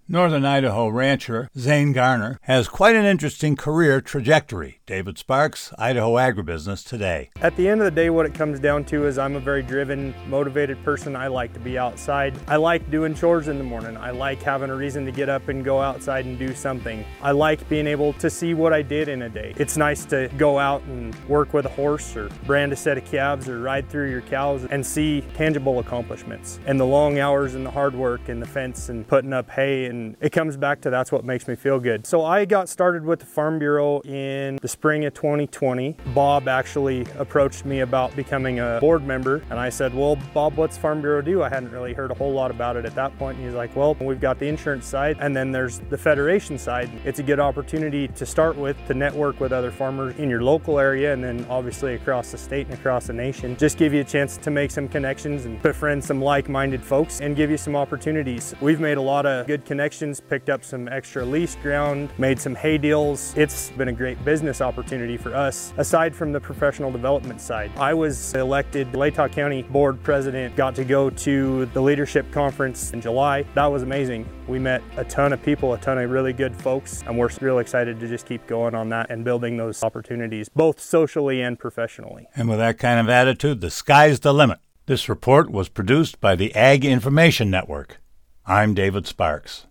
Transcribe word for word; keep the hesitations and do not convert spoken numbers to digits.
Northern Idaho rancher Zane Garner has quite an interesting career trajectory. David Sparks, Idaho Agribusiness Today. At the end of the day, what it comes down to is I'm a very driven, motivated person. I like to be outside. I like doing chores in the morning. I like having a reason to get up and go outside and do something. I like being able to see what I did in a day. It's nice to go out and work with a horse or brand a set of calves or ride through your cows and see tangible accomplishments. And the long hours and the hard work and the fence and putting up hay, and it comes back to that's what makes me feel good. So I got started with the Farm Bureau in the spring of twenty twenty. Bob actually approached me about becoming a board member, and I said, well, Bob, what's Farm Bureau do? I hadn't really heard a whole lot about it at that point. And he's like, well, we've got the insurance side, and then there's the federation side. It's a good opportunity to start with, to network with other farmers in your local area, and then obviously across the state and across the nation. Just give you a chance to make some connections and befriend some like-minded folks and give you some opportunities. We've made a lot of good connections, picked up some extra lease ground, made some hay deals. It's been a great business opportunity for us, aside from the professional development side. I was elected Latah County Board President, got to go to the leadership conference in July. That was amazing. We met a ton of people, a ton of really good folks, and we're real excited to just keep going on that and building those opportunities, both socially and professionally. And with that kind of attitude, the sky's the limit. This report was produced by the Ag Information Network. I'm David Sparks.